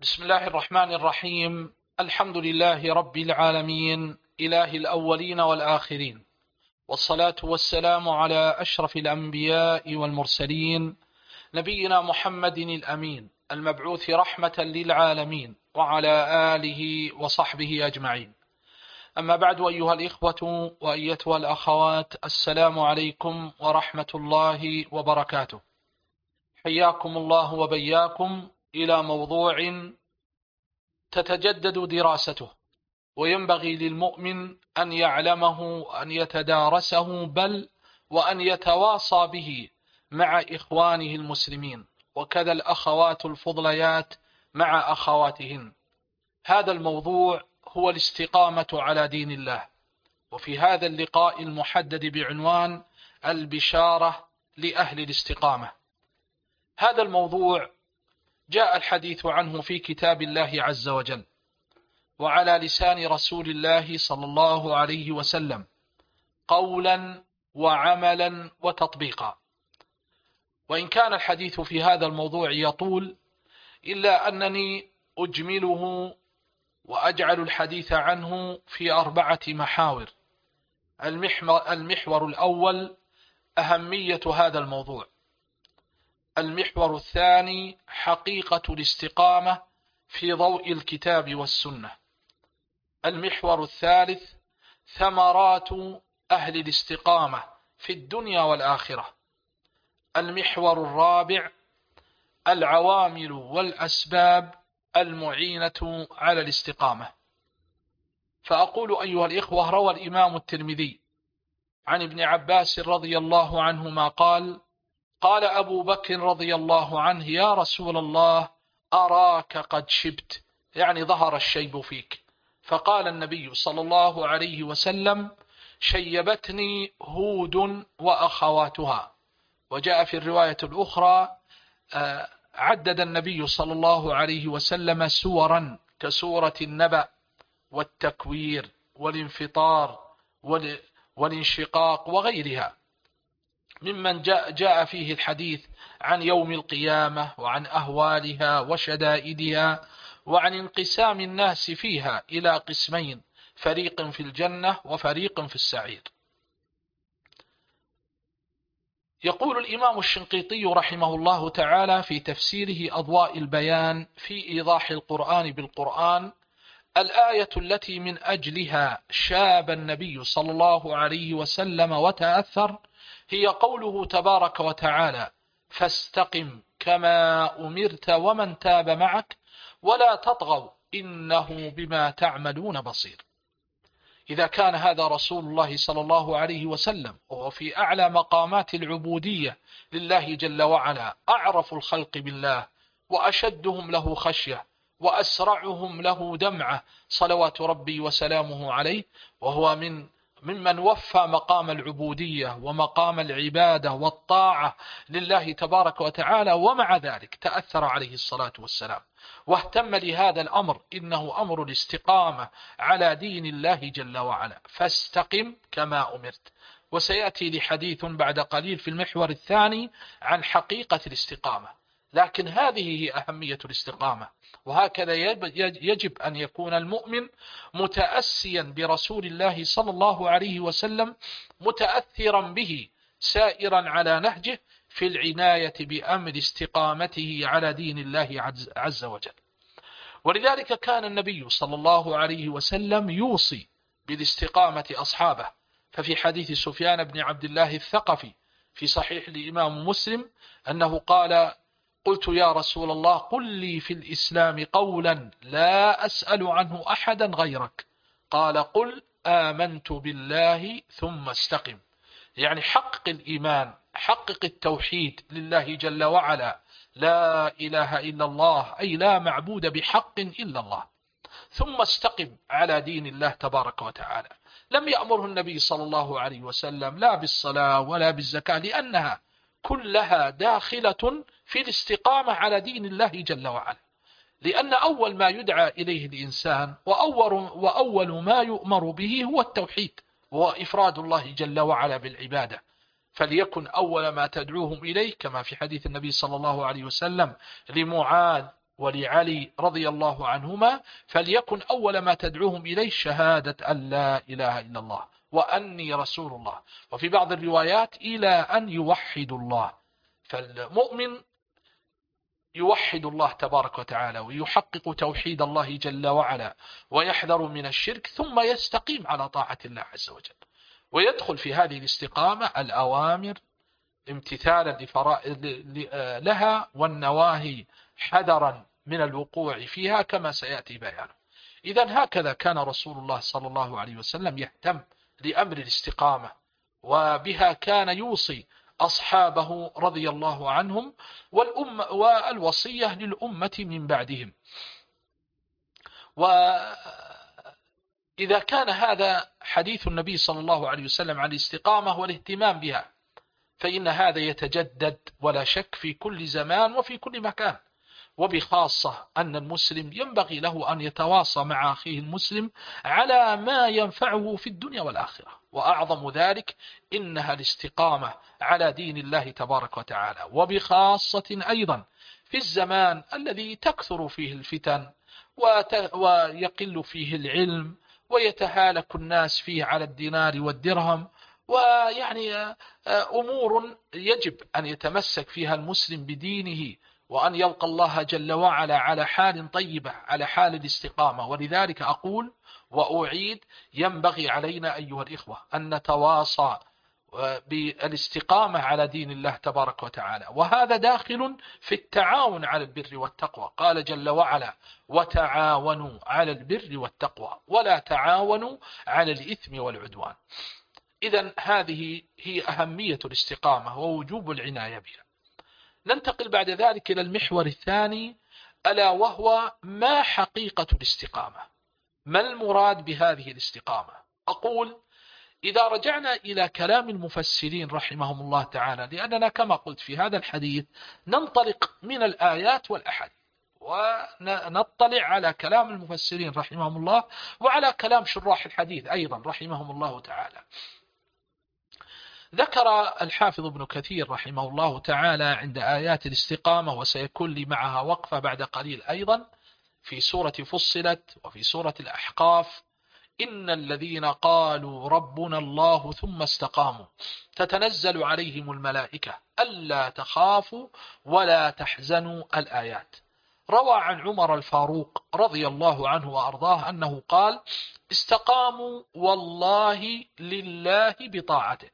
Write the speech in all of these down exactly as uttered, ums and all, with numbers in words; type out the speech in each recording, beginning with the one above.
بسم الله الرحمن الرحيم. الحمد لله رب العالمين، إله الأولين والآخرين، والصلاة والسلام على أشرف الأنبياء والمرسلين، نبينا محمد الأمين المبعوث رحمة للعالمين، وعلى آله وصحبه أجمعين. أما بعد، أيها الإخوة وأيتها الأخوات، السلام عليكم ورحمة الله وبركاته. حياكم الله وبياكم إلى موضوع تتجدد دراسته، وينبغي للمؤمن أن يعلمه، أن يتدارسه، بل وأن يتواصى به مع إخوانه المسلمين، وكذا الأخوات الفضليات مع أخواتهن. هذا الموضوع هو الاستقامة على دين الله، وفي هذا اللقاء المحدد بعنوان البشارة لأهل الاستقامة. هذا الموضوع جاء الحديث عنه في كتاب الله عز وجل، وعلى لسان رسول الله صلى الله عليه وسلم، قولا وعملا وتطبيقا. وإن كان الحديث في هذا الموضوع يطول، إلا أنني أجمله وأجعل الحديث عنه في أربعة محاور. المحور الأول أهمية هذا الموضوع. المحور الثاني حقيقة الاستقامة في ضوء الكتاب والسنة. المحور الثالث ثمرات أهل الاستقامة في الدنيا والآخرة. المحور الرابع العوامل والأسباب المعينة على الاستقامة. فأقول أيها الإخوة، روى الإمام الترمذي عن ابن عباس رضي الله عنهما قال: قال أبو بكر رضي الله عنه: يا رسول الله، أراك قد شبت، يعني ظهر الشيب فيك. فقال النبي صلى الله عليه وسلم: شيبتني هود وأخواتها. وجاء في الرواية الأخرى عدد النبي صلى الله عليه وسلم سورا كسورة النبأ والتكوير والانفطار والانشقاق وغيرها، ممن جاء, جاء فيه الحديث عن يوم القيامة، وعن أهوالها وشدائدها، وعن انقسام الناس فيها إلى قسمين: فريق في الجنة وفريق في السعير. يقول الإمام الشنقيطي رحمه الله تعالى في تفسيره أضواء البيان في إيضاح القرآن بالقرآن: الآية التي من أجلها شاب النبي صلى الله عليه وسلم وتأثر هي قوله تبارك وتعالى: فاستقم كما أمرت ومن تاب معك ولا تطغوا إنه بما تعملون بصير. إذا كان هذا رسول الله صلى الله عليه وسلم وهو في أعلى مقامات العبودية لله جل وعلا، أعرف الخلق بالله وأشدهم له خشية وأسرعهم له دمعة، صلوات ربي وسلامه عليه، وهو من ممن وفى مقام العبودية ومقام العبادة والطاعة لله تبارك وتعالى، ومع ذلك تأثر عليه الصلاة والسلام واهتم لهذا الأمر، إنه أمر الاستقامة على دين الله جل وعلا. فاستقم كما أمرت. وسيأتي لحديث بعد قليل في المحور الثاني عن حقيقة الاستقامة. لكن هذه هي أهمية الاستقامة، وهكذا يجب أن يكون المؤمن متأسيا برسول الله صلى الله عليه وسلم، متأثرا به، سائرا على نهجه في العناية بأمر استقامته على دين الله عز وجل. ولذلك كان النبي صلى الله عليه وسلم يوصي بالاستقامة أصحابه. ففي حديث سفيان بن عبد الله الثقفي في صحيح الإمام مسلم أنه قال: قلت يا رسول الله، قل لي في الإسلام قولا لا أسأل عنه أحدا غيرك. قال: قل آمنت بالله ثم استقم. يعني حقق الإيمان، حقق التوحيد لله جل وعلا، لا إله إلا الله، أي لا معبود بحق إلا الله، ثم استقم على دين الله تبارك وتعالى. لم يأمره النبي صلى الله عليه وسلم لا بالصلاة ولا بالزكاة، لأنها كلها داخلة في الاستقامة على دين الله جل وعلا. لأن أول ما يدعى إليه الإنسان وأول, وأول ما يؤمر به هو التوحيد، وإفراد الله جل وعلا بالعبادة. فليكن أول ما تدعوهم إليه، كما في حديث النبي صلى الله عليه وسلم لمعاذ ولعلي رضي الله عنهما فليكن أول ما تدعوهم إليه شهادة أن لا إله إلا الله وأني رسول الله، وفي بعض الروايات إلى أن يوحدوا الله. فالمؤمن يوحد الله تبارك وتعالى ويحقق توحيد الله جل وعلا ويحذر من الشرك، ثم يستقيم على طاعة الله عز وجل، ويدخل في هذه الاستقامة الأوامر امتثالا لها والنواهي حذرا من الوقوع فيها كما سيأتي بيانه. إذن هكذا كان رسول الله صلى الله عليه وسلم يهتم لأمر الاستقامة، وبها كان يوصي أصحابه رضي الله عنهم والأمة والوصية للأمة من بعدهم. وإذا كان هذا حديث النبي صلى الله عليه وسلم عن الاستقامة والاهتمام بها، فإن هذا يتجدد ولا شك في كل زمان وفي كل مكان، وبخاصة أن المسلم ينبغي له أن يتواصى مع أخيه المسلم على ما ينفعه في الدنيا والآخرة، وأعظم ذلك إنها الاستقامة على دين الله تبارك وتعالى، وبخاصة أيضا في الزمان الذي تكثر فيه الفتن ويقل فيه العلم ويتهالك الناس فيه على الدينار والدرهم، ويعني أمور يجب أن يتمسك فيها المسلم بدينه وأن يلقى الله جل وعلا على حال طيبة، على حال الاستقامة. ولذلك أقول وأعيد، ينبغي علينا أيها الإخوة أن نتواصى بالاستقامة على دين الله تبارك وتعالى، وهذا داخل في التعاون على البر والتقوى. قال جل وعلا: وتعاونوا على البر والتقوى ولا تعاونوا على الإثم والعدوان. إذن هذه هي أهمية الاستقامة ووجوب العناية بها. ننتقل بعد ذلك إلى المحور الثاني، ألا وهو ما حقيقة الاستقامة؟ ما المراد بهذه الاستقامة؟ أقول إذا رجعنا إلى كلام المفسرين رحمهم الله تعالى، لأننا كما قلت في هذا الحديث ننطلق من الآيات والأحاديث ونطلع على كلام المفسرين رحمهم الله وعلى كلام شراح الحديث أيضا رحمهم الله تعالى. ذكر الحافظ ابن كثير رحمه الله تعالى عند آيات الاستقامة، وسيكون لي معها وقفة بعد قليل أيضا، في سورة فصلت وفي سورة الأحقاف: إن الذين قالوا ربنا الله ثم استقاموا تتنزل عليهم الملائكة ألا تخافوا ولا تحزنوا. الآيات. روى عن عمر الفاروق رضي الله عنه وأرضاه أنه قال: استقاموا والله لله بطاعته.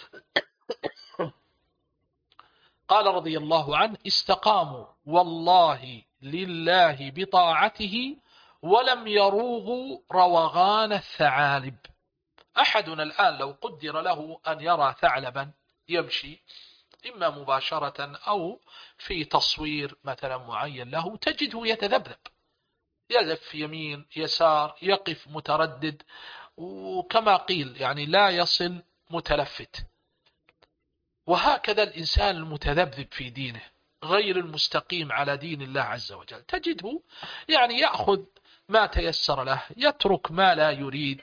قال رضي الله عنه: استقاموا والله لله بطاعته ولم يروغوا روغان الثعالب. أحدنا الآن لو قدر له أن يرى ثعلبا يمشي إما مباشرة أو في تصوير مثلا معين له، تجده يتذبذب، يلف يمين يسار، يقف متردد، وكما قيل يعني لا يصل متلفت. وهكذا الإنسان المتذبذب في دينه غير المستقيم على دين الله عز وجل، تجده يعني يأخذ ما تيسر له، يترك ما لا يريد،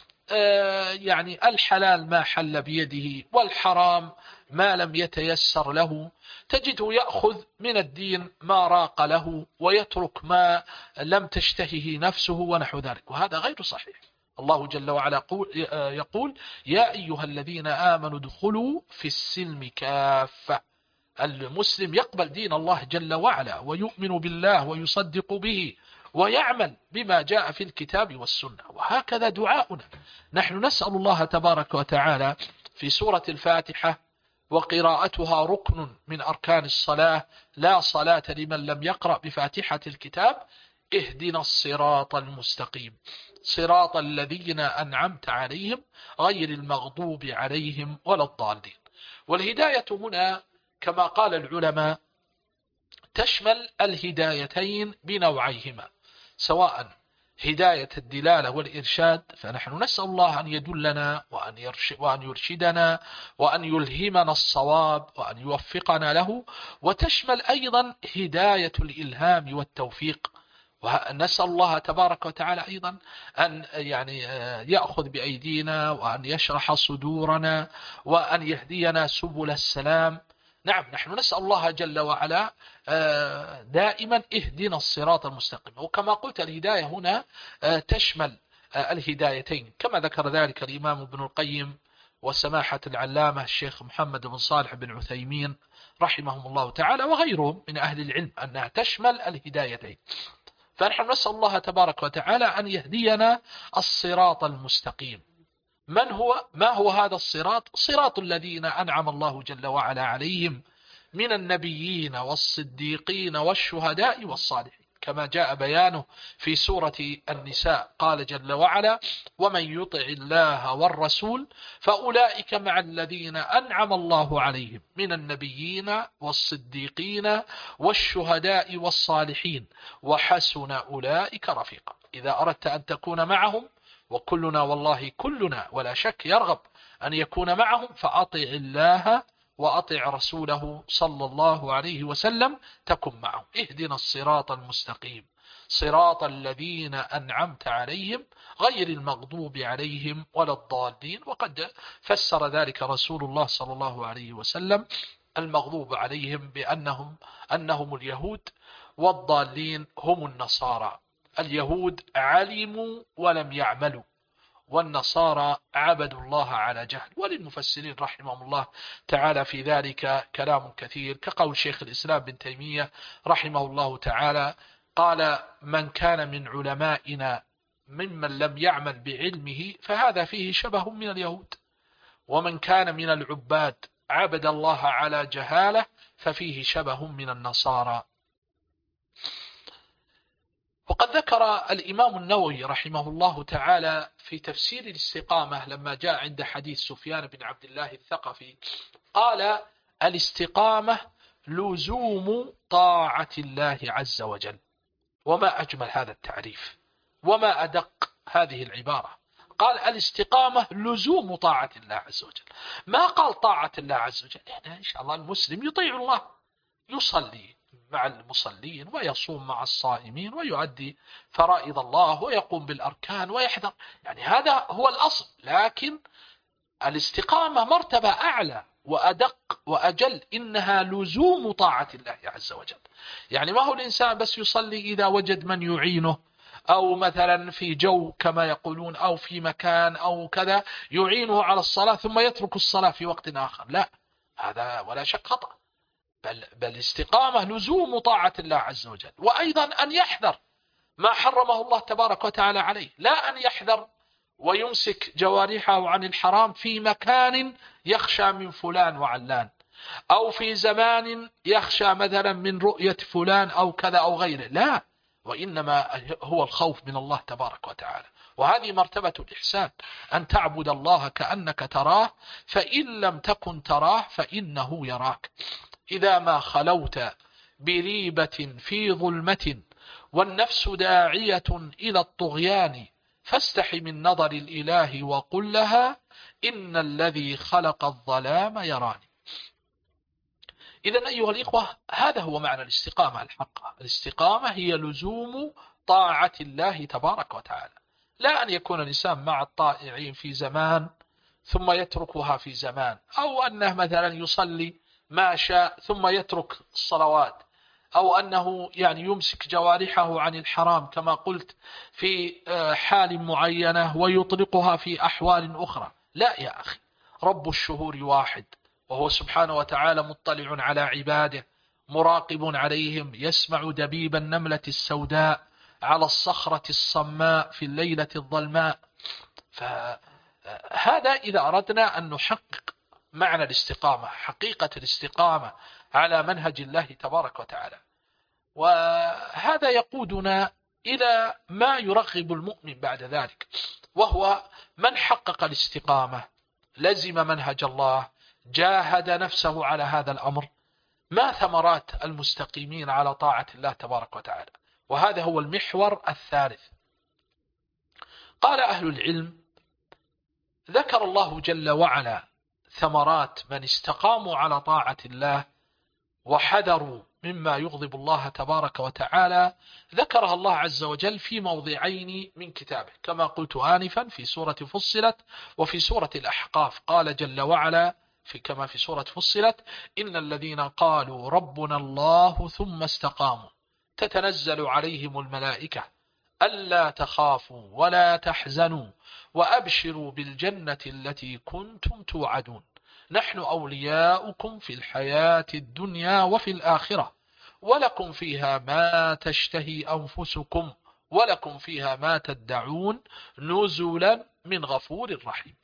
يعني الحلال ما حل بيده والحرام ما لم يتيسر له، تجده يأخذ من الدين ما راق له ويترك ما لم تشتهيه نفسه ونحو ذلك، وهذا غير صحيح. الله جل وعلا يقول: يا أيها الذين آمنوا ادخلوا في السلم كافة. المسلم يقبل دين الله جل وعلا ويؤمن بالله ويصدق به ويعمل بما جاء في الكتاب والسنة. وهكذا دعاؤنا، نحن نسأل الله تبارك وتعالى في سورة الفاتحة: وقراءتها ركن من أركان الصلاة، لا صلاة لمن لم يقرأ بفاتحة الكتاب، اهدنا الصراط المستقيم صراط الذين أنعمت عليهم غير المغضوب عليهم ولا الضالين. والهداية هنا كما قال العلماء تشمل الهدايتين بنوعيهما، سواء هداية الدلالة والإرشاد، فنحن نسأل الله أن يدلنا وأن يرشد وأن يرشدنا وأن يلهمنا الصواب وأن يوفقنا له، وتشمل أيضا هداية الإلهام والتوفيق. ونسأل الله تبارك وتعالى أيضا أن يعني يأخذ بأيدينا وأن يشرح صدورنا وأن يهدينا سبل السلام نعم، نحن نسأل الله جل وعلا دائما اهدنا الصراط المستقيم. وكما قلت الهداية هنا تشمل الهدايتين كما ذكر ذلك الإمام ابن القيم وسماحة العلامة الشيخ محمد بن صالح بن عثيمين رحمهم الله تعالى وغيرهم من أهل العلم، أنها تشمل الهدايتين. فنحن نسأل الله تبارك وتعالى أن يهدينا الصراط المستقيم. من هو ما هو هذا الصراط؟ صراط الذين أنعم الله جل وعلا عليهم من النبيين والصديقين والشهداء والصالحين، كما جاء بيانه في سورة النساء. قال جل وعلا: ومن يطع الله والرسول فأولئك مع الذين أنعم الله عليهم من النبيين والصديقين والشهداء والصالحين وحسن أولئك رفيقا. إذا أردت أن تكون معهم، وكلنا والله كلنا ولا شك يرغب أن يكون معهم، فأطع الله وأطع رسوله صلى الله عليه وسلم تكن معهم. اهدنا الصراط المستقيم صراط الذين أنعمت عليهم غير المغضوب عليهم ولا الضالين. وقد فسر ذلك رسول الله صلى الله عليه وسلم: المغضوب عليهم بأنهم أنهم اليهود، والضالين هم النصارى. اليهود علموا ولم يعملوا، والنصارى عبدوا الله على جهل. وللمفسرين رحمهم الله تعالى في ذلك كلام كثير، كقول شيخ الإسلام بن تيمية رحمه الله تعالى قال: من كان من علمائنا ممن لم يعمل بعلمه فهذا فيه شبه من اليهود، ومن كان من العباد عبد الله على جهالة ففيه شبه من النصارى. وقد ذكر الإمام النووي رحمه الله تعالى في تفسير الاستقامة لما جاء عند حديث سفيان بن عبد الله الثقفي، قال: الاستقامة لزوم طاعة الله عز وجل. وما أجمل هذا التعريف وما أدق هذه العبارة. قال: الاستقامة لزوم طاعة الله عز وجل، ما قال طاعة الله عز وجل. يعني إن شاء الله المسلم يطيع الله، يصلي مع المصلين ويصوم مع الصائمين ويؤدي فرائض الله ويقوم بالأركان ويحذر، يعني هذا هو الأصل. لكن الاستقامة مرتبة أعلى وأدق وأجل، إنها لزوم طاعة الله عز وجل. يعني ما هو الإنسان بس يصلي إذا وجد من يعينه، أو مثلا في جو كما يقولون، أو في مكان أو كذا يعينه على الصلاة ثم يترك الصلاة في وقت آخر. لا، هذا ولا شك خطأ. بل, بل الاستقامة لزوم طاعة الله عز وجل، وأيضا أن يحذر ما حرمه الله تبارك وتعالى عليه. لا أن يحذر ويمسك جوارحه عن الحرام في مكان يخشى من فلان وعلان، أو في زمان يخشى مثلا من رؤية فلان أو كذا أو غيره. لا، وإنما هو الخوف من الله تبارك وتعالى. وهذه مرتبة الإحسان، أن تعبد الله كأنك تراه، فإن لم تكن تراه فإنه يراك. إذا ما خلوت بريبة في ظلمة والنفس داعية إلى الطغيان فاستحي من نظر الإله وقل لها إن الذي خلق الظلام يراني. إذن أيها الإخوة، هذا هو معنى الاستقامة الحقة. الاستقامة هي لزوم طاعة الله تبارك وتعالى، لا أن يكون الإنسان مع الطائعين في زمان ثم يتركها في زمان، أو أنه مثلا يصلي ما شاء ثم يترك الصلوات، أو أنه يعني يمسك جوارحه عن الحرام كما قلت في حال معينة ويطلقها في أحوال أخرى. لا يا أخي، رب الشهور واحد، وهو سبحانه وتعالى مطلع على عباده مراقب عليهم، يسمع دبيب النملة السوداء على الصخرة الصماء في الليلة الظلماء. فهذا إذا أردنا أن نحقق معنى الاستقامة، حقيقة الاستقامة على منهج الله تبارك وتعالى. وهذا يقودنا إلى ما يرغب المؤمن بعد ذلك، وهو من حقق الاستقامة، لزم منهج الله، جاهد نفسه على هذا الأمر، ما ثمرات المستقيمين على طاعة الله تبارك وتعالى. وهذا هو المحور الثالث. قال أهل العلم: ذكر الله جل وعلا ثمرات من استقاموا على طاعة الله وحذروا مما يغضب الله تبارك وتعالى، ذكرها الله عز وجل في موضعين من كتابه، كما قلت آنفا في سورة فصلت وفي سورة الأحقاف. قال جل وعلا: في كما في سورة فصلت: إن الذين قالوا ربنا الله ثم استقاموا تتنزل عليهم الملائكة ألا تخافوا ولا تحزنوا وأبشروا بالجنة التي كنتم توعدون نحن أولياؤكم في الحياة الدنيا وفي الآخرة ولكم فيها ما تشتهي أنفسكم ولكم فيها ما تدعون نزلا من غفور رحيم.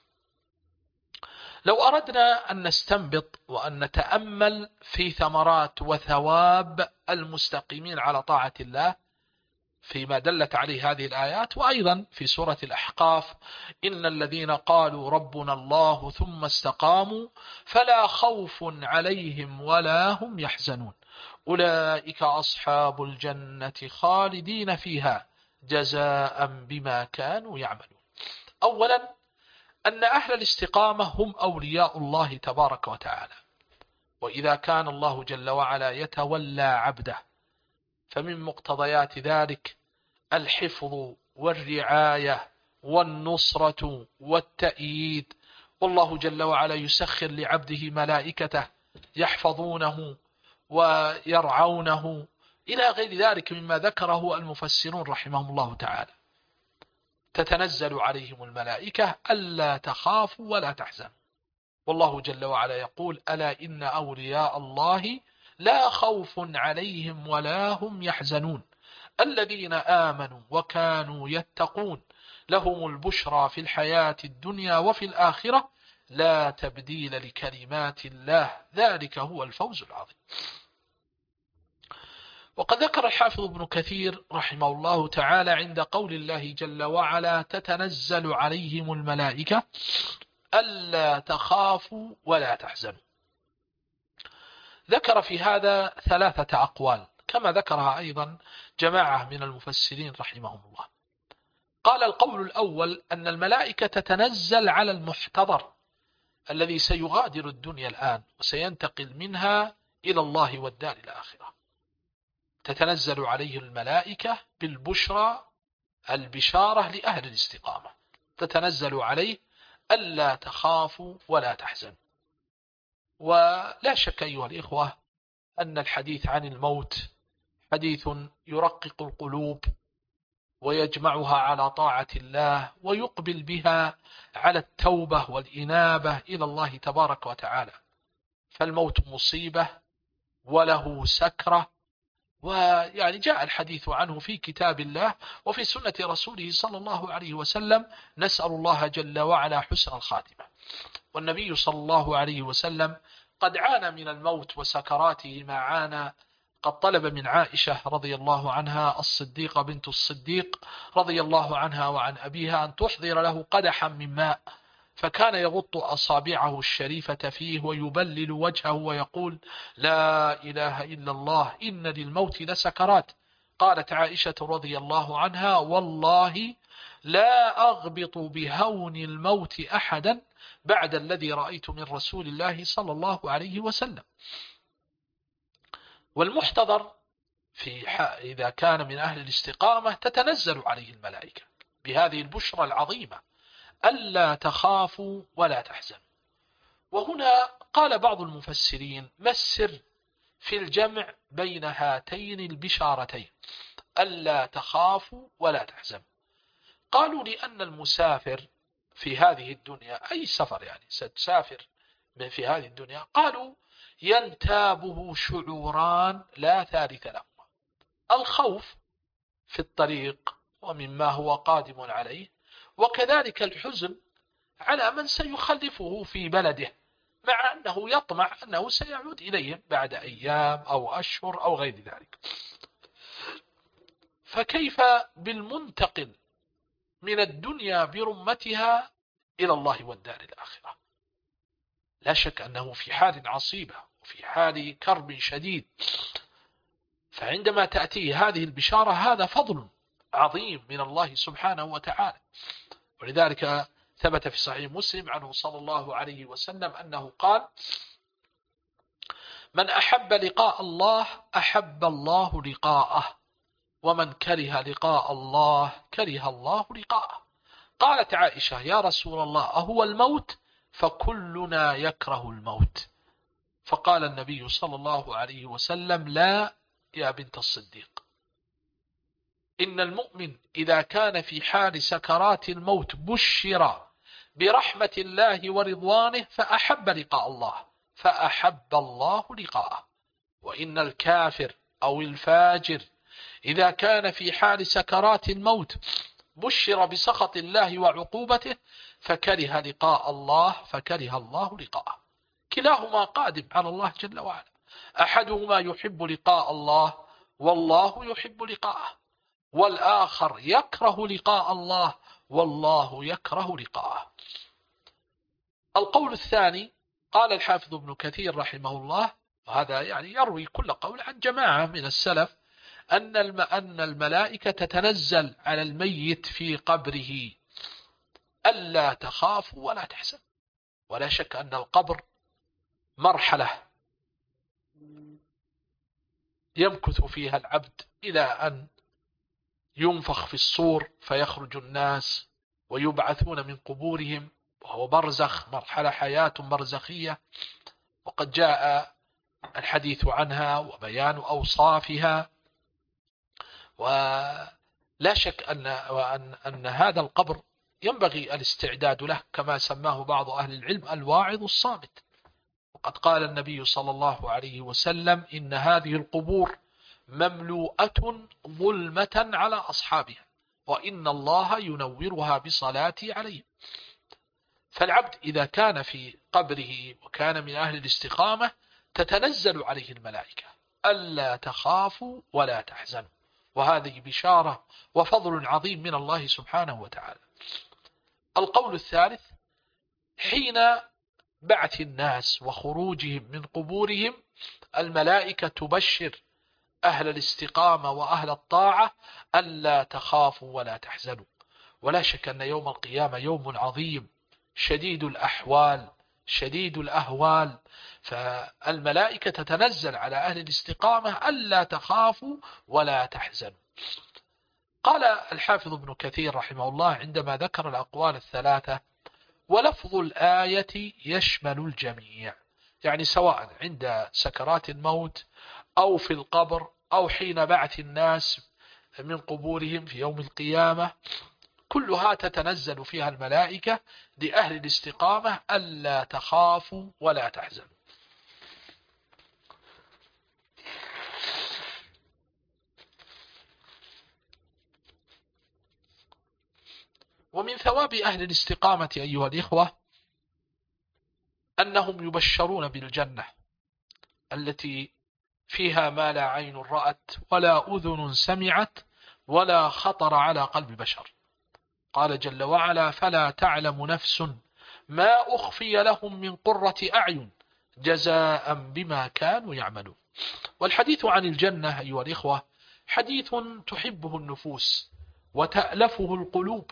لو أردنا أن نستنبط وأن نتأمل في ثمرات وثواب المستقيمين على طاعة الله فيما دلت عليه هذه الآيات، وأيضا في سورة الأحقاف: إن الذين قالوا ربنا الله ثم استقاموا فلا خوف عليهم ولا هم يحزنون أولئك أصحاب الجنة خالدين فيها جزاء بما كانوا يعملون. أولا أن أهل الاستقامة هم أولياء الله تبارك وتعالى، وإذا كان الله جل وعلا يتولى عبده فمن مقتضيات ذلك الحفظ والرعاية والنصرة والتأييد، والله جل وعلا يسخر لعبده ملائكته يحفظونه ويرعونه إلى غير ذلك مما ذكره المفسرون رحمهم الله تعالى. تتنزل عليهم الملائكة ألا تخافوا ولا تحزنوا، والله جل وعلا يقول: ألا إن أولياء الله لا خوف عليهم ولا هم يحزنون الذين آمنوا وكانوا يتقون لهم البشرى في الحياة الدنيا وفي الآخرة لا تبديل لكلمات الله ذلك هو الفوز العظيم. وقد ذكر الحافظ ابن كثير رحمه الله تعالى عند قول الله جل وعلا: تتنزل عليهم الملائكة ألا تخافوا ولا تحزنوا، ذكر في هذا ثلاثة أقوال كما ذكرها أيضا جماعة من المفسرين رحمهم الله. قال القول الأول أن الملائكة تتنزل على المحتضر الذي سيغادر الدنيا الآن وسينتقل منها إلى الله والدار الآخرة، تتنزل عليه الملائكة بالبشرى البشارة لأهل الاستقامة، تتنزل عليه ألا تخافوا ولا تحزنوا. ولا شك أيها الإخوة أن الحديث عن الموت حديث يرقق القلوب ويجمعها على طاعة الله ويقبل بها على التوبة والإنابة إلى الله تبارك وتعالى، فالموت مصيبة وله سكرة، ويعني جاء الحديث عنه في كتاب الله وفي سنة رسوله صلى الله عليه وسلم. نسأل الله جل وعلا حسن الخاتمة، والنبي صلى الله عليه وسلم قد عانى من الموت وسكراته ما عانى. قد طلب من عائشة رضي الله عنها الصديقة بنت الصديق رضي الله عنها وعن أبيها أن تحضر له قدحا من ماء، فكان يغط أصابعه الشريفة فيه ويبلل وجهه ويقول: لا إله إلا الله إن للموت لسكرات. قالت عائشة رضي الله عنها: والله لا أغبط بهون الموت أحدا بعد الذي رأيت من رسول الله صلى الله عليه وسلم. والمحتضر في إذا كان من أهل الاستقامة تتنزل عليه الملائكة بهذه البشرى العظيمة: ألا تخافوا ولا تحزنوا. وهنا قال بعض المفسرين: ما السر في الجمع بين هاتين البشارتين ألا تخافوا ولا تحزنوا؟ قالوا: لأن المسافر في هذه الدنيا، أي سفر يعني ستسافر في هذه الدنيا، قالوا ينتابه شعوران لا ثالث لهما: الخوف في الطريق ومما هو قادم عليه، وكذلك الحزن على من سيخلفه في بلده، مع أنه يطمع أنه سيعود إليهم بعد أيام أو أشهر أو غير ذلك. فكيف بالمنتقل من الدنيا برمتها إلى الله والدار الآخرة؟ لا شك أنه في حال عصيبة وفي حال كرب شديد، فعندما تأتيه هذه البشارة هذا فضل عظيم من الله سبحانه وتعالى. ولذلك ثبت في صحيح مسلم عنه صلى الله عليه وسلم أنه قال: من أحب لقاء الله أحب الله لقاءه، ومن كره لقاء الله كره الله لقاءه. قالت عائشة: يا رسول الله أهو الموت؟ فكلنا يكره الموت. فقال النبي صلى الله عليه وسلم: لا يا بنت الصديق، إن المؤمن إذا كان في حال سكرات الموت بشر برحمة الله ورضوانه فأحب لقاء الله فأحب الله لقاءه، وإن الكافر أو الفاجر إذا كان في حال سكرات الموت بشر بسخط الله وعقوبته فكره لقاء الله فكره الله لقاءه. كلاهما قادم على الله جل وعلا، أحدهما يحب لقاء الله والله يحب لقاءه، والآخر يكره لقاء الله والله يكره لقاءه. القول الثاني قال الحافظ ابن كثير رحمه الله، وهذا يعني يروي كل قول عن جماعة من السلف، أن أن الملائكة تتنزل على الميت في قبره ألا تخافوا ولا تحزنوا. ولا شك أن القبر مرحلة يمكث فيها العبد إلى أن ينفخ في الصور فيخرج الناس ويبعثون من قبورهم، وهو برزخ، مرحلة حياة برزخية، وقد جاء الحديث عنها وبيان أوصافها. ولا شك أن, وأن أن هذا القبر ينبغي الاستعداد له، كما سماه بعض أهل العلم الواعظ الصامت. وقد قال النبي صلى الله عليه وسلم: إن هذه القبور مملوءة ظلمة على أصحابها وإن الله ينورها بصلاتي عليهم. فالعبد إذا كان في قبره وكان من أهل الاستقامة تتنزل عليه الملائكة ألا تخافوا ولا تحزنوا، وهذه بشارة وفضل عظيم من الله سبحانه وتعالى. القول الثالث: حين بعث الناس وخروجهم من قبورهم الملائكة تبشر أهل الاستقامة وأهل الطاعة ألا تخافوا ولا تحزنوا. ولا شك أن يوم القيامة يوم عظيم شديد الأحوال شديد الأهوال، فالملائكة تتنزل على أهل الاستقامة ألا تخافوا ولا تحزنوا. قال الحافظ ابن كثير رحمه الله عندما ذكر الأقوال الثلاثة: ولفظ الآية يشمل الجميع، يعني سواء عند سكرات الموت أو في القبر أو حين بعث الناس من قبورهم في يوم القيامة، كلها تتنزل فيها الملائكة لأهل الاستقامة ألا تخافوا ولا تحزنوا. ومن ثواب أهل الاستقامة أيها الإخوة أنهم يبشرون بالجنة التي فيها ما لا عين رأت ولا أذن سمعت ولا خطر على قلب بشر. قال جل وعلا: فلا تعلم نفس ما أخفي لهم من قرة أعين جزاء بما كانوا يعملون. والحديث عن الجنة أيها الإخوة حديث تحبه النفوس وتألفه القلوب.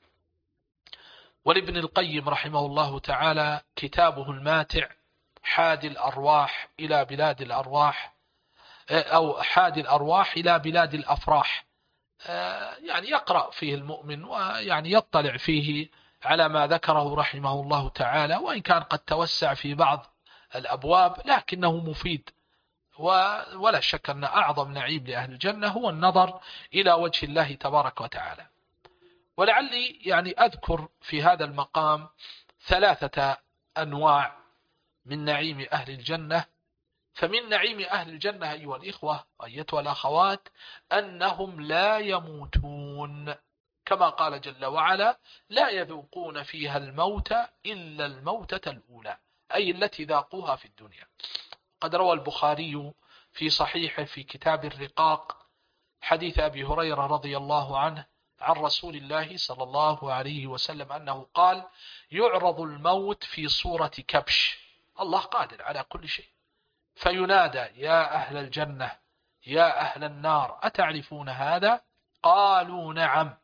ولابن القيم رحمه الله تعالى كتابه الماتع حاد الأرواح إلى بلاد الأرواح، أو حاد الأرواح إلى بلاد الأفراح، يعني يقرأ فيه المؤمن ويعني يطلع فيه على ما ذكره رحمه الله تعالى، وإن كان قد توسع في بعض الأبواب لكنه مفيد. ولا شك أن أعظم نعيم لأهل الجنة هو النظر إلى وجه الله تبارك وتعالى. ولعلي يعني أذكر في هذا المقام ثلاثة أنواع من نعيم أهل الجنة. فمن نعيم أهل الجنة أيها الإخوة وأيتها الأخوات أنهم لا يموتون، كما قال جل وعلا: لا يذوقون فيها الموت إلا الموتة الأولى، أي التي ذاقوها في الدنيا. قد روى البخاري في صحيحه في كتاب الرقاق حديث أبي هريرة رضي الله عنه عن رسول الله صلى الله عليه وسلم أنه قال: يعرض الموت في صورة كبش، الله قادر على كل شيء، فينادى: يا أهل الجنة يا أهل النار أتعرفون هذا؟ قالوا: نعم،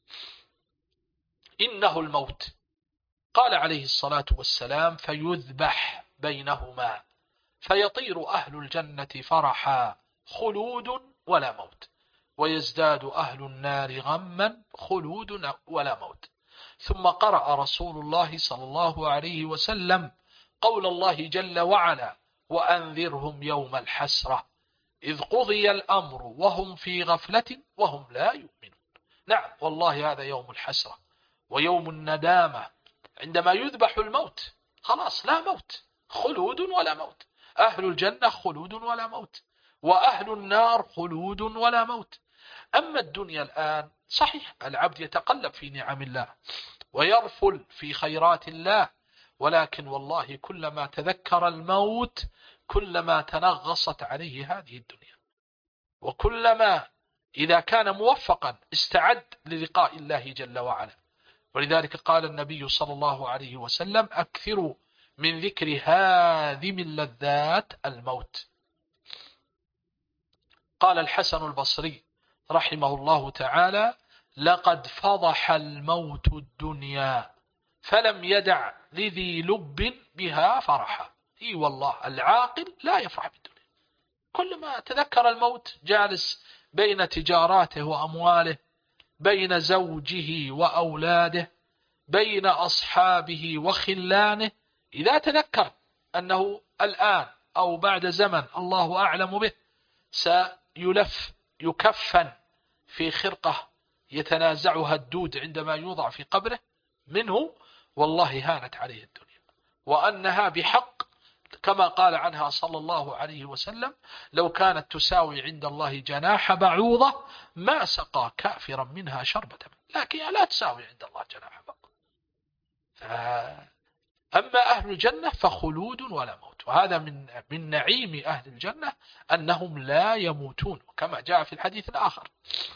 إنه الموت. قال عليه الصلاة والسلام: فيذبح بينهما فيطير أهل الجنة فرحا خلود ولا موت، ويزداد أهل النار غما خلود ولا موت. ثم قرأ رسول الله صلى الله عليه وسلم قول الله جل وعلا: وأنذرهم يوم الحسرة إذ قضي الأمر وهم في غفلة وهم لا يؤمنون. نعم والله هذا يوم الحسرة ويوم الندامة، عندما يذبح الموت. خلاص لا موت، خلود ولا موت. أهل الجنة خلود ولا موت، وأهل النار خلود ولا موت. أما الدنيا الآن صحيح العبد يتقلب في نعم الله ويرفل في خيرات الله، ولكن والله كلما تذكر الموت كلما تنغصت عليه هذه الدنيا، وكلما إذا كان موفقا استعد للقاء الله جل وعلا. ولذلك قال النبي صلى الله عليه وسلم: أكثروا من ذكر هادم اللذات الموت. قال الحسن البصري رحمه الله تعالى: لقد فضح الموت الدنيا فلم يدع لذي لب بها فرحا. اي والله العاقل لا يفرح بالدنيا، كلما تذكر الموت جالس بين تجاراته وأمواله، بين زوجه وأولاده، بين أصحابه وخلانه، إذا تذكر أنه الآن أو بعد زمن الله أعلم به سيلف يكفن في خرقة يتنازعها الدود عندما يوضع في قبره منه، والله هانت عليه الدنيا، وأنها بحق كما قال عنها صلى الله عليه وسلم: لو كانت تساوي عند الله جناح بعوضة ما سقى كافرا منها شربة، لكن لا تساوي عند الله جناح بعوضة. أما أهل الجنة فخلود ولا موت، وهذا من من نعيم أهل الجنة أنهم لا يموتون كما جاء في الحديث الآخر.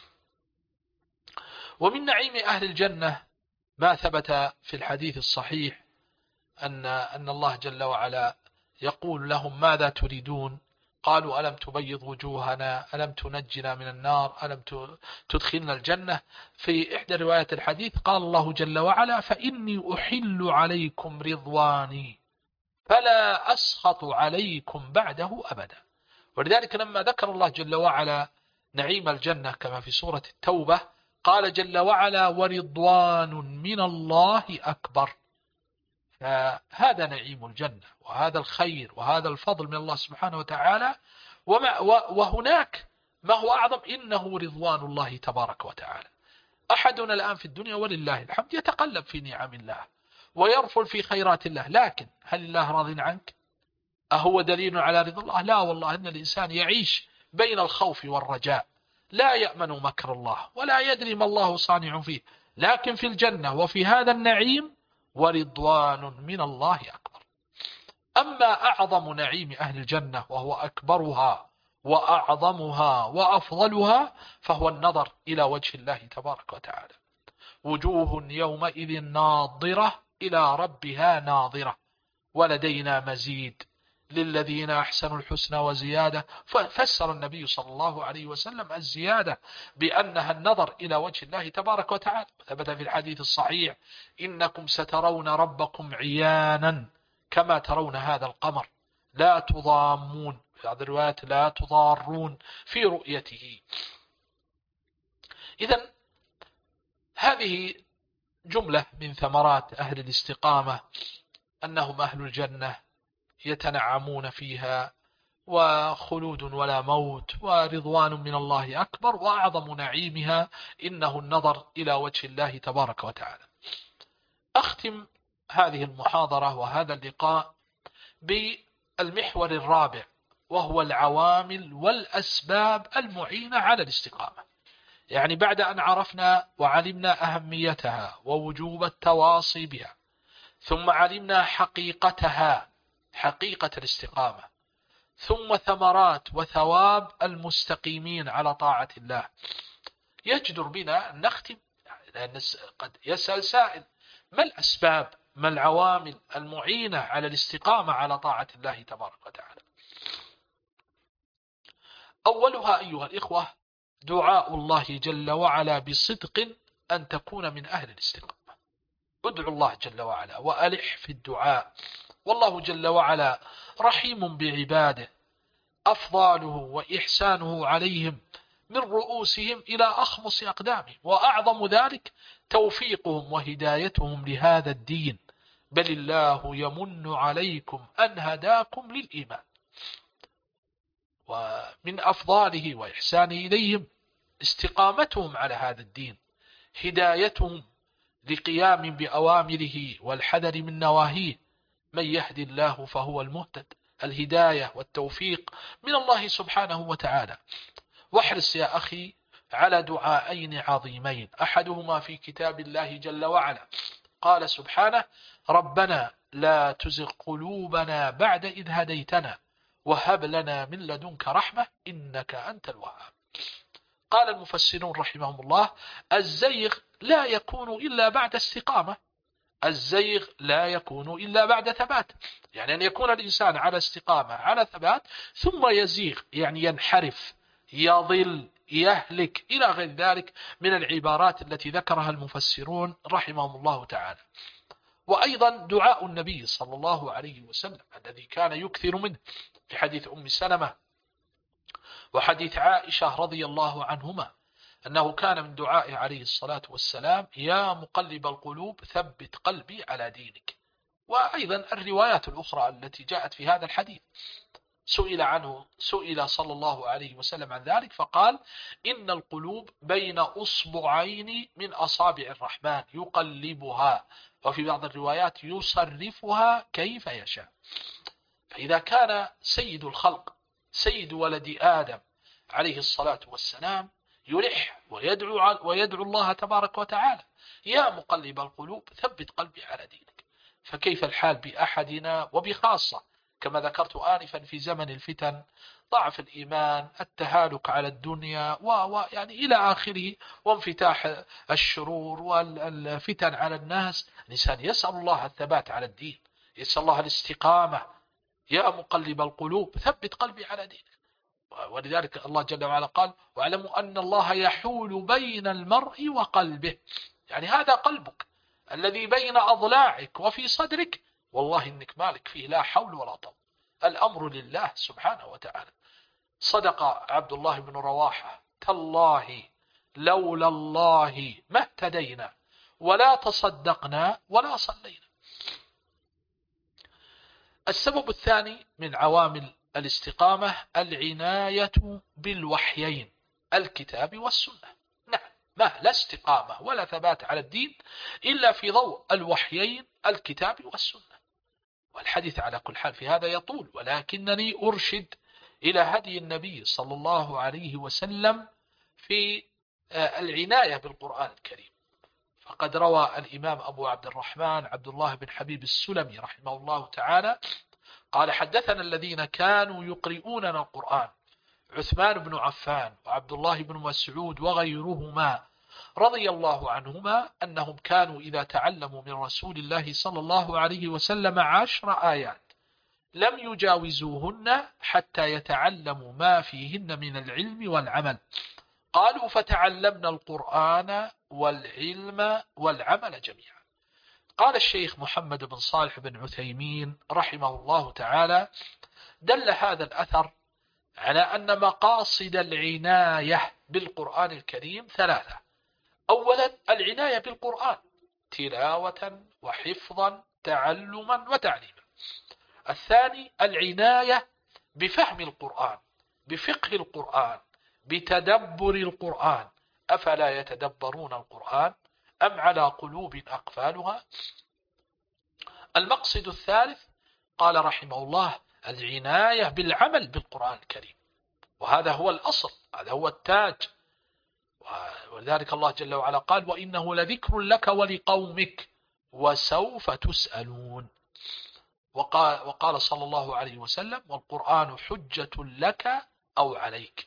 ومن نعيم أهل الجنة ما ثبت في الحديث الصحيح أن أن الله جل وعلا يقول لهم: ماذا تريدون؟ قالوا: ألم تبيض وجوهنا، ألم تنجنا من النار، ألم تدخلنا الجنة. في إحدى روايات الحديث قال الله جل وعلا: فإني أحل عليكم رضواني فلا أسخط عليكم بعده أبدا. ولذلك لما ذكر الله جل وعلا نعيم الجنة كما في سورة التوبة قال جل وعلا: ورضوان من الله أكبر. فهذا نعيم الجنة، وهذا الخير، وهذا الفضل من الله سبحانه وتعالى. وهناك ما هو أعظم، إنه رضوان الله تبارك وتعالى. أحدنا الآن في الدنيا ولله الحمد يتقلب في نعم الله ويرفل في خيرات الله، لكن هل الله راض عنك؟ أهو دليل على رضا الله؟ لا والله، إن الإنسان يعيش بين الخوف والرجاء، لا يأمن مكر الله ولا يدري ما الله صانع فيه. لكن في الجنة وفي هذا النعيم ورضوان من الله أكبر. أما أعظم نعيم أهل الجنة وهو أكبرها وأعظمها وأفضلها فهو النظر إلى وجه الله تبارك وتعالى. وجوه يومئذ ناظرة إلى ربها ناظرة ولدينا مزيد للذين أحسنوا الحسنى وزيادة. ففسر النبي صلى الله عليه وسلم الزيادة بأنها النظر إلى وجه الله تبارك وتعالى. ثبت في الحديث الصحيح: إنكم سترون ربكم عيانا كما ترون هذا القمر لا تضامون، في بعض الروايات لا تضارون في رؤيته. إذن هذه جملة من ثمرات أهل الاستقامة، أنهم أهل الجنة يتنعمون فيها، وخلود ولا موت، ورضوان من الله أكبر، وأعظم نعيمها إنه النظر إلى وجه الله تبارك وتعالى. أختم هذه المحاضرة وهذا اللقاء بالمحور الرابع، وهو العوامل والأسباب المعينة على الاستقامة. يعني بعد أن عرفنا وعلمنا أهميتها ووجوب التواصي بها، ثم علمنا حقيقتها، حقيقة الاستقامة، ثم ثمرات وثواب المستقيمين على طاعة الله، يجدر بنا أن نختم. لأن قد يسأل سائل: ما الأسباب، ما العوامل المعينة على الاستقامة على طاعة الله تبارك وتعالى؟ أولها أيها الإخوة دعاء الله جل وعلا بصدق أن تكون من أهل الاستقامة. ادعو الله جل وعلا وألح في الدعاء، والله جل وعلا رحيم بعباده، أفضاله وإحسانه عليهم من رؤوسهم إلى أخمص أقدامهم، وأعظم ذلك توفيقهم وهدايتهم لهذا الدين. بل الله يمن عليكم أن هداكم للإيمان. ومن أفضاله وإحسانه إليهم استقامتهم على هذا الدين، هدايتهم لقيام بأوامره والحذر من نواهيه. من يهد الله فهو المهتد. الهداية والتوفيق من الله سبحانه وتعالى. واحرص يا أخي على دعائين عظيمين، أحدهما في كتاب الله جل وعلا، قال سبحانه: ربنا لا تزغ قلوبنا بعد إذ هديتنا وهب لنا من لدنك رحمة إنك أنت الوهاب. قال المفسرون رحمهم الله: الزيغ لا يكون إلا بعد استقامة، الزيغ لا يكون إلا بعد ثبات، يعني أن يكون الإنسان على استقامة على ثبات ثم يزيغ، يعني ينحرف، يضل، يهلك، إلى غير ذلك من العبارات التي ذكرها المفسرون رحمهم الله تعالى. وأيضا دعاء النبي صلى الله عليه وسلم الذي كان يكثر منه في حديث أم سلمة وحديث عائشة رضي الله عنهما، أنه كان من دعائه عليه الصلاة والسلام: يا مقلب القلوب ثبت قلبي على دينك. وأيضا الروايات الأخرى التي جاءت في هذا الحديث، سئل عنه سئل صلى الله عليه وسلم عن ذلك فقال: إن القلوب بين أصبعين من أصابع الرحمن يقلبها، وفي بعض الروايات يصرفها كيف يشاء. فإذا كان سيد الخلق سيد ولد آدم عليه الصلاة والسلام يلح ويدعو, ويدعو الله تبارك وتعالى: يا مقلب القلوب ثبت قلبي على دينك، فكيف الحال بأحدنا، وبخاصة كما ذكرت آنفا في زمن الفتن، ضعف الإيمان، التهالك على الدنيا، ويعني إلى آخره، وانفتاح الشرور والفتن على الناس. الإنسان يسأل الله الثبات على الدين، يسأل الله الاستقامة. يا مقلب القلوب ثبت قلبي على دينك. ولذلك الله جل وعلا قال: واعلموا أن الله يحول بين المرء وقلبه، يعني هذا قلبك الذي بين أضلاعك وفي صدرك، والله إنك مالك فيه لا حول ولا طول، الأمر لله سبحانه وتعالى. صدق عبد الله بن رواحة: تالله لولا الله ما اهتدينا ولا تصدقنا ولا صلينا. السبب الثاني من عوامل الاستقامة العناية بالوحيين، الكتاب والسنة. نعم، ما لا استقامة ولا ثبات على الدين إلا في ضوء الوحيين الكتاب والسنة. والحديث على كل حال في هذا يطول، ولكنني أرشد إلى هدي النبي صلى الله عليه وسلم في العناية بالقرآن الكريم. فقد روى الإمام أبو عبد الرحمن عبد الله بن حبيب السلمي رحمه الله تعالى قال: حدثنا الذين كانوا يقرؤوننا القرآن عثمان بن عفان وعبد الله بن مسعود وغيرهما رضي الله عنهما أنهم كانوا إذا تعلموا من رسول الله صلى الله عليه وسلم عشر آيات لم يجاوزوهن حتى يتعلموا ما فيهن من العلم والعمل. قالوا: فتعلمنا القرآن والعلم والعمل جميعا. قال الشيخ محمد بن صالح بن عثيمين رحمه الله تعالى: دل هذا الأثر على أن مقاصد العناية بالقرآن الكريم ثلاثة. أولا العناية بالقرآن تلاوة وحفظا تعلما وتعليما. الثاني العناية بفهم القرآن، بفقه القرآن، بتدبر القرآن. أفلا يتدبرون القرآن أم على قلوب أقفالها. المقصد الثالث قال رحمه الله العناية بالعمل بالقرآن الكريم، وهذا هو الأصل، هذا هو التاج. ولذلك الله جل وعلا قال: وإنه لذكر لك ولقومك وسوف تسألون. وقال, وقال صلى الله عليه وسلم: والقرآن حجة لك أو عليك.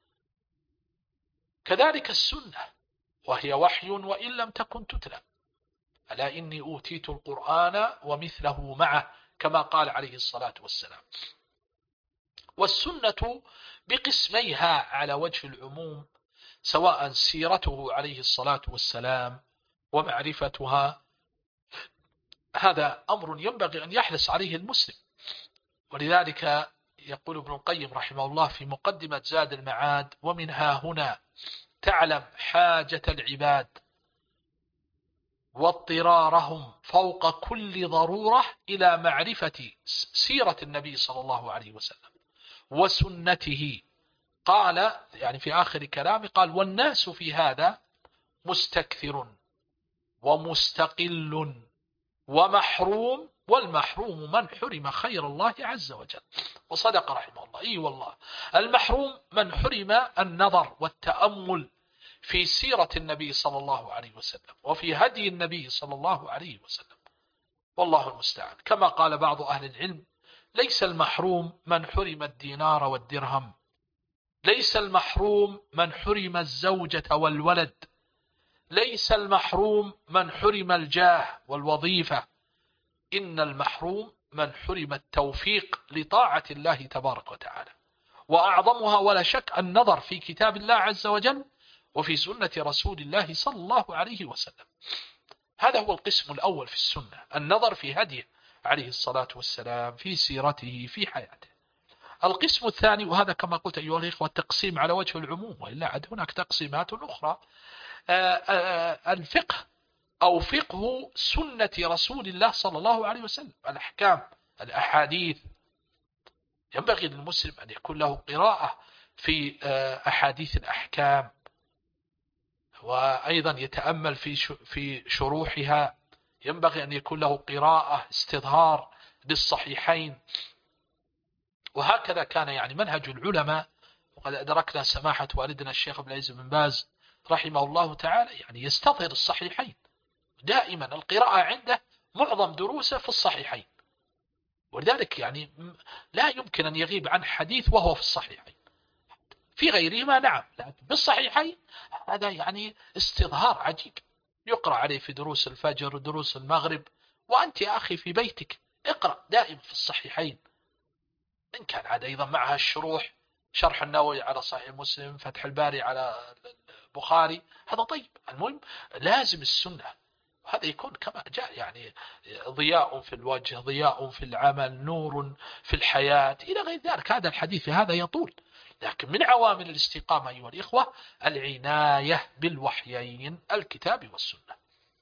كذلك السنة وهي وحي وإن لم تكن تتلى. ألا إني أوتيت القرآن ومثله معه كما قال عليه الصلاة والسلام. والسنة بقسميها على وجه العموم، سواء سيرته عليه الصلاة والسلام ومعرفتها، هذا أمر ينبغي أن يحرص عليه المسلم. ولذلك يقول ابن القيم رحمه الله في مقدمة زاد المعاد: ومنها هنا تعلم حاجة العباد واضطرارهم فوق كل ضرورة إلى معرفة سيرة النبي صلى الله عليه وسلم وسنته. قال يعني في آخر كلامه قال: والناس في هذا مستكثر ومستقل ومحروم، والمحروم من حرم خير الله عز وجل. وصدق رحمه الله. اي والله، المحروم من حرم النظر والتأمل في سيرة النبي صلى الله عليه وسلم وفي هدي النبي صلى الله عليه وسلم، والله المستعان. كما قال بعض أهل العلم: ليس المحروم من حرم الدينار والدرهم، ليس المحروم من حرم الزوجة والولد، ليس المحروم من حرم الجاه والوظيفة، إن المحروم من حرم التوفيق لطاعة الله تبارك وتعالى. وأعظمها ولا شك النظر في كتاب الله عز وجل وفي سنة رسول الله صلى الله عليه وسلم. هذا هو القسم الأول في السنة، النظر في هديه عليه الصلاة والسلام، في سيرته، في حياته. القسم الثاني، وهذا كما قلت أيها الإخوة التقسيم على وجه العموم، وإلا عاد هناك تقسيمات أخرى، الفقه أو فقه سنة رسول الله صلى الله عليه وسلم، الأحكام، الأحاديث. ينبغي للمسلم أن يكون له قراءة في أحاديث الأحكام، وأيضا يتأمل في في شروحها. ينبغي أن يكون له قراءة استظهار للصحيحين. وهكذا كان يعني منهج العلماء. وقد أدركنا سماحة والدنا الشيخ عبد العزيز بن باز رحمه الله تعالى يعني يستظهر الصحيحين دائما، القراءة عنده معظم دروسه في الصحيحين، ولذلك يعني لا يمكن أن يغيب عن حديث وهو في الصحيحين. في غيرهما نعم، لكن بالصحيحين هذا يعني استظهار عجيب، يقرأ عليه في دروس الفجر ودروس المغرب. وأنت يا أخي في بيتك اقرأ دائما في الصحيحين، إن كان عاد أيضا معها الشروح، شرح النووي على صحيح مسلم، فتح الباري على البخاري، هذا طيب. المهم لازم السنة، وهذا يكون كما جاء يعني ضياء في الوجه، ضياء في العمل، نور في الحياة، إلى غير ذلك. هذا الحديث هذا يطول، لكن من عوامل الاستقامة أيها الإخوة العناية بالوحيين الكتاب والسنة.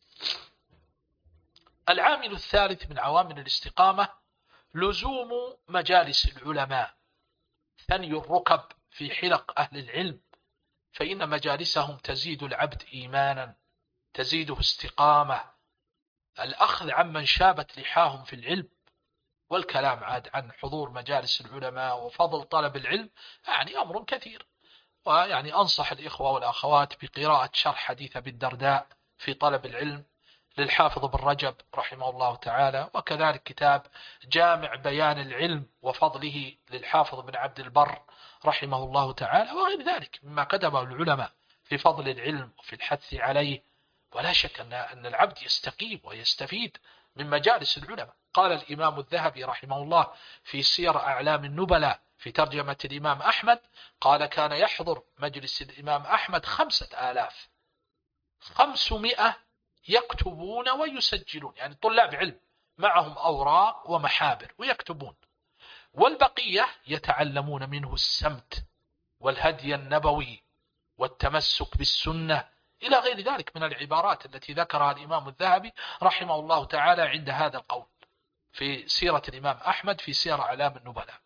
العامل الثالث من عوامل الاستقامة لزوم مجالس العلماء، ثني الركب في حلق أهل العلم، فإن مجالسهم تزيد العبد إيمانا، تزيده استقامة. الأخذ عمن شابت لحاهم في العلم، والكلام عاد عن حضور مجالس العلماء وفضل طلب العلم يعني أمر كثير. ويعني أنصح الإخوة والأخوات بقراءة شرح حديث أبي الدرداء في طلب العلم للحافظ بن رجب رحمه الله تعالى، وكذلك كتاب جامع بيان العلم وفضله للحافظ بن عبد البر رحمه الله تعالى، وغير ذلك مما كتبه العلماء في فضل العلم وفي الحث عليه. ولا شك أن أن العبد يستقيم ويستفيد من مجالس العلماء. قال الإمام الذهبي رحمه الله في سير أعلام النبلاء في ترجمة الإمام أحمد، قال: كان يحضر مجلس الإمام أحمد خمسة آلاف، خمسمائة يكتبون ويسجلون، يعني طلاب علم معهم أوراق ومحابر ويكتبون، والبقية يتعلمون منه السمت والهدي النبوي والتمسك بالسنة، إلى غير ذلك من العبارات التي ذكرها الإمام الذهبي رحمه الله تعالى عند هذا القول في سيرة الإمام أحمد في سير أعلام النبلاء.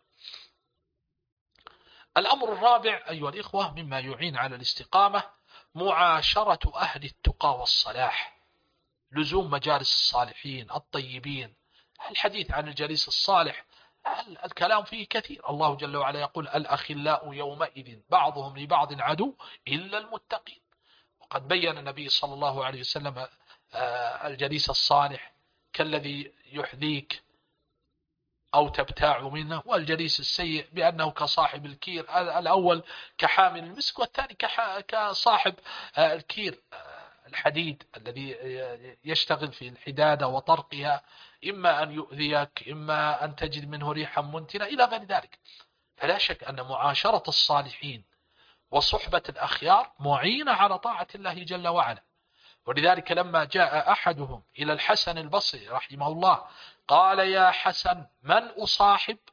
الأمر الرابع أيها الإخوة مما يعين على الاستقامة معاشرة أهل التقى والصلاح، لزوم مجالس الصالحين الطيبين. الحديث عن الجليس الصالح الكلام فيه كثير. الله جل وعلا يقول: الأخلاء يومئذ بعضهم لبعض عدو إلا المتقين. وقد بين النبي صلى الله عليه وسلم الجليس الصالح كالذي يحذيك أو تبتاع منه، والجليس السيء بأنه كصاحب الكير، الأول كحامل المسك والثاني كصاحب الكير الحديد الذي يشتغل في الحدادة وطرقها، إما أن يؤذيك إما أن تجد منه ريحا منتنة إلى غير ذلك. فلا شك أن معاشرة الصالحين وصحبة الأخيار معينة على طاعة الله جل وعلا. ولذلك لما جاء أحدهم إلى الحسن البصري رحمه الله قال: يا حسن من أصاحب؟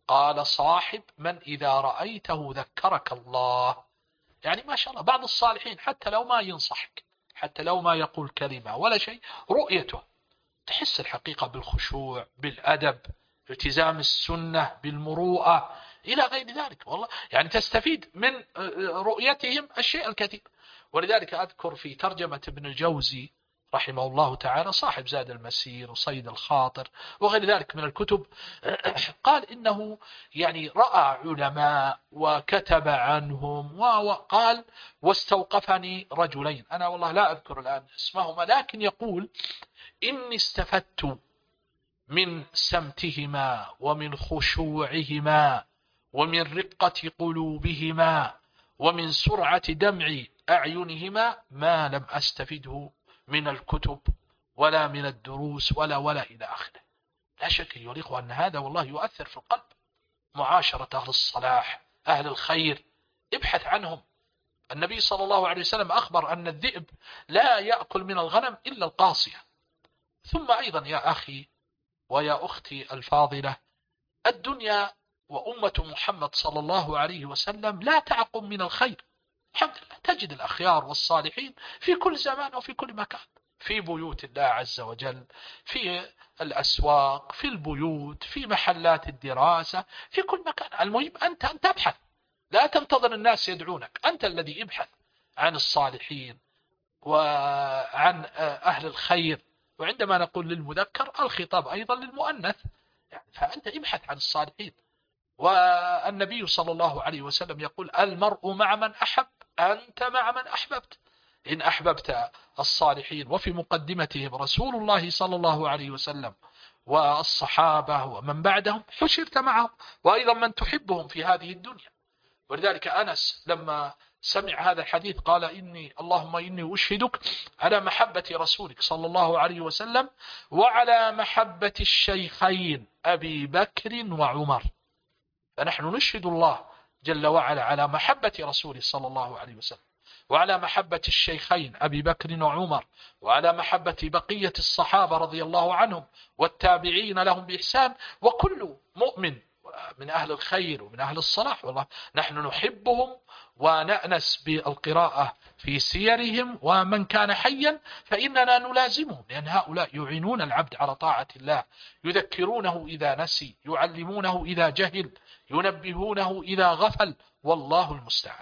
قال صاحب من إذا رأيته ذكرك الله. يعني ما شاء الله بعض الصالحين حتى لو ما ينصحك، حتى لو ما يقول كلمة ولا شيء، رؤيته تحس الحقيقة بالخشوع، بالأدب، بالتزام السنة، بالمروءة إلى غير ذلك. والله يعني تستفيد من رؤيتهم الشيء الكثير. ولذلك أذكر في ترجمة ابن الجوزي رحمه الله تعالى صاحب زاد المسير وصيد الخاطر وغير ذلك من الكتب، قال إنه يعني رأى علماء وكتب عنهم، وقال واستوقفني رجلين، أنا والله لا أذكر الآن اسمهما، لكن يقول إني استفدت من سمتهما ومن خشوعهما ومن رقة قلوبهما ومن سرعة دمع أعينهما ما لم أستفده من الكتب ولا من الدروس ولا ولا إلى آخره. لا شك أيها الإخوة أن هذا والله يؤثر في القلب. معاشرة أهل الصلاح أهل الخير، ابحث عنهم. النبي صلى الله عليه وسلم أخبر أن الذئب لا يأكل من الغنم إلا القاصية. ثم أيضا يا أخي ويا أختي الفاضلة، الدنيا وأمة محمد صلى الله عليه وسلم لا تعقم من الخير. الحمد لله تجد الأخيار والصالحين في كل زمان وفي كل مكان، في بيوت الله عز وجل، في الأسواق، في البيوت، في محلات الدراسة، في كل مكان. المهم أنت أن تبحث، لا تنتظر الناس يدعونك، أنت الذي ابحث عن الصالحين وعن أهل الخير. وعندما نقول للمذكر الخطاب أيضا للمؤنث، فأنت ابحث عن الصالحين. والنبي صلى الله عليه وسلم يقول المرء مع من أحب، أنت مع من أحببت. إن أحببت الصالحين وفي مقدمتهم رسول الله صلى الله عليه وسلم والصحابة ومن بعدهم حشرت معهم، وأيضا من تحبهم في هذه الدنيا. ولذلك أنس لما سمع هذا الحديث قال إني اللهم إني أشهدك على محبة رسولك صلى الله عليه وسلم وعلى محبة الشيخين أبي بكر وعمر. فنحن نشهد الله جل وعلا على محبة رسوله صلى الله عليه وسلم وعلى محبة الشيخين أبي بكر وعمر وعلى محبة بقية الصحابة رضي الله عنهم والتابعين لهم بإحسان وكل مؤمن من أهل الخير ومن أهل الصلاح. والله نحن نحبهم ونأنس بالقراءة في سيرهم، ومن كان حيا فإننا نلازمهم، لأن هؤلاء يعينون العبد على طاعة الله، يذكرونه إذا نسي، يعلمونه إذا جهل، ينبهونه إذا غفل، والله المستعان.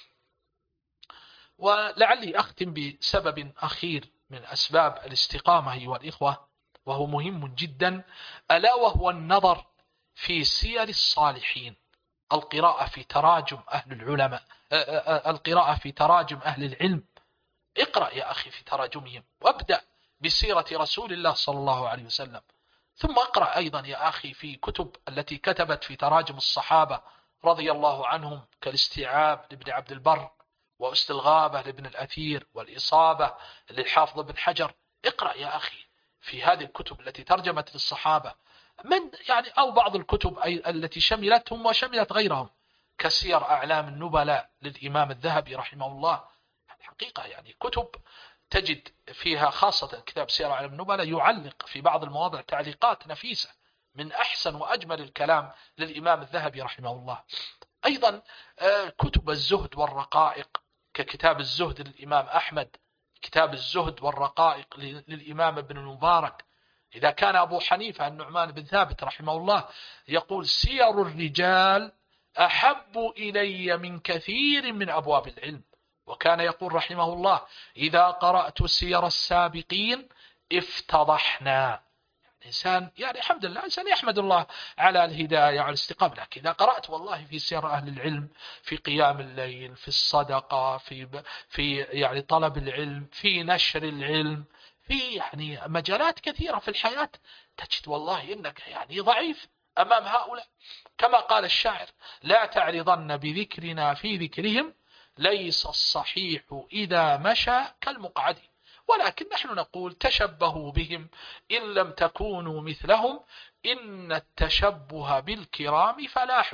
ولعلي أختم بسبب أخير من أسباب الاستقامة أيها الإخوة، وهو مهم جدا، ألا وهو النظر في سير الصالحين، القراءة في تراجم أهل العلماء، القراءة في تراجم أهل العلم. اقرأ يا أخي في تراجمهم، وابدأ بسيرة رسول الله صلى الله عليه وسلم، ثم اقرأ أيضا يا أخي في كتب التي كتبت في تراجم الصحابة رضي الله عنهم كالاستيعاب لابن عبد البر، واستلغابة لابن الأثير، والإصابة للحافظ بن حجر. اقرأ يا أخي في هذه الكتب التي ترجمت للصحابة، من يعني أو بعض الكتب التي شملتهم وشملت غيرهم كسير أعلام النبلاء للإمام الذهبي رحمه الله. الحقيقة يعني كتب تجد فيها، خاصة كتاب سير أعلام النبلاء، يعلق في بعض المواضع تعليقات نفيسة من أحسن وأجمل الكلام للإمام الذهبي رحمه الله. أيضا كتب الزهد والرقائق ككتاب الزهد للإمام أحمد، كتاب الزهد والرقائق للإمام ابن المبارك. إذا كان أبو حنيفة النعمان بن ثابت رحمه الله يقول سير الرجال أحب إلي من كثير من أبواب العلم، وكان يقول رحمه الله إذا قرأت سير السابقين افتضحنا. إنسان يعني الحمد لله إنسان يحمد الله على الهداية على الاستقامة، لكن إذا قرأت والله في سير أهل العلم في قيام الليل، في الصدقة، في في يعني طلب العلم، في نشر العلم، في يعني مجالات كثيرة في الحياة، تجد والله إنك يعني ضعيف أمام هؤلاء. كما قال الشاعر لا تعرضن بذكرنا في ذكرهم ليس الصحيح إذا مشى كالمقعد. ولكن نحن نقول تشبهوا بهم إن لم تكونوا مثلهم إن التشبه بالكرام فلاح.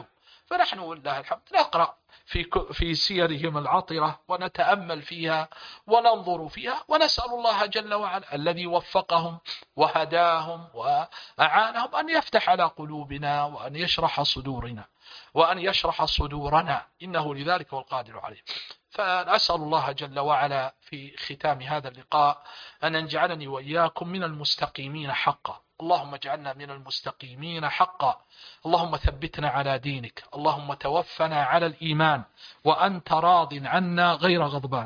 فنحن والله الحمد نقرأ في في سيرهم العطرة ونتأمل فيها وننظر فيها، ونسأل الله جل وعلا الذي وفقهم وهداهم وأعانهم أن يفتح على قلوبنا وأن يشرح صدورنا وأن يشرح صدورنا، إنه لذلك هو القادر عليه. فنسأل الله جل وعلا في ختام هذا اللقاء أن يجعلني وإياكم من المستقيمين حقا. اللهم اجعلنا من المستقيمين حقا. اللهم ثبتنا على دينك. اللهم توفنا على الإيمان وأنت راض عنا غير غضبان.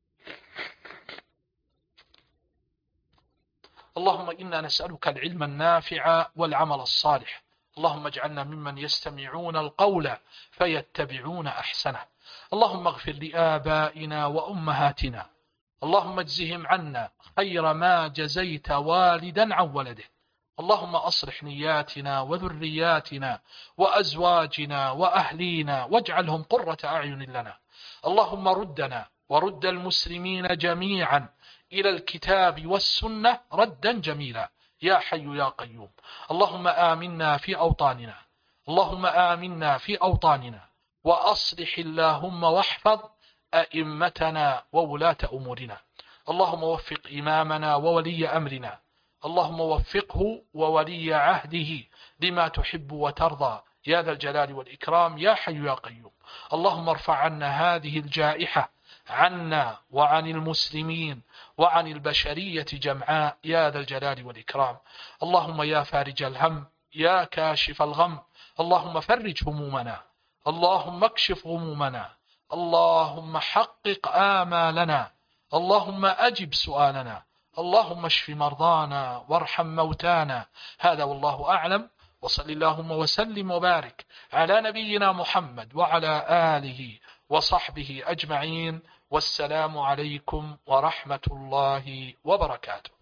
اللهم إنا نسألك العلم النافع والعمل الصالح. اللهم اجعلنا ممن يستمعون القول فيتبعون أحسنه. اللهم اغفر لآبائنا وأمهاتنا. اللهم اجزهم عنا خير ما جزيت والدا عن ولده. اللهم أصلح نياتنا وذرياتنا وأزواجنا وأهلينا واجعلهم قرة أعين لنا. اللهم ردنا ورد المسلمين جميعا إلى الكتاب والسنة ردا جميلا يا حي يا قيوم. اللهم آمنا في أوطاننا. اللهم آمنا في أوطاننا وأصلح اللهم واحفظ أئمتنا وولاة أمورنا. اللهم وفق إمامنا وولي أمرنا. اللهم وفقه وولي عهده لما تحب وترضى يا ذا الجلال والإكرام يا حي يا قيوم. اللهم ارفع عنا هذه الجائحة عنا وعن المسلمين وعن البشرية جمعاء يا ذا الجلال والإكرام. اللهم يا فارج الهم يا كاشف الغم، اللهم فرج همومنا. اللهم اكشف غمومنا. اللهم حقق آمالنا. اللهم أجب سؤالنا. اللهم اشف مرضانا وارحم موتانا. هذا والله أعلم، وصل اللهم وسلم وبارك على نبينا محمد وعلى آله وصحبه أجمعين، والسلام عليكم ورحمة الله وبركاته.